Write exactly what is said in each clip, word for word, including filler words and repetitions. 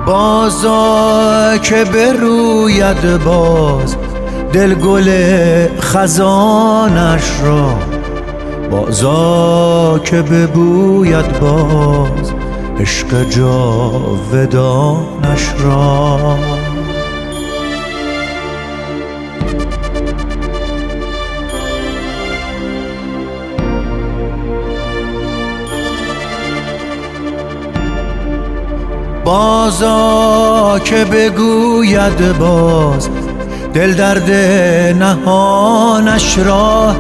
بازا که بروید باز دل گل خزانش را، بازا که ببوید باز عشق جاودانش را. بازا که بگوید باز دل درد نهانش را،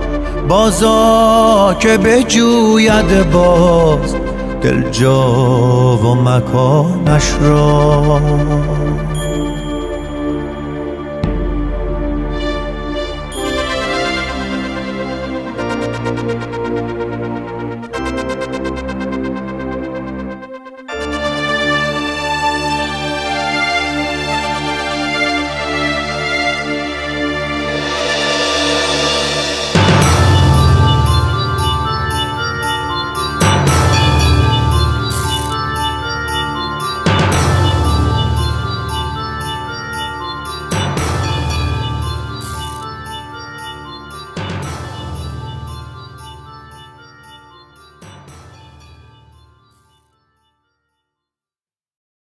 بازا که بجوید باز دل جا و مکانش را.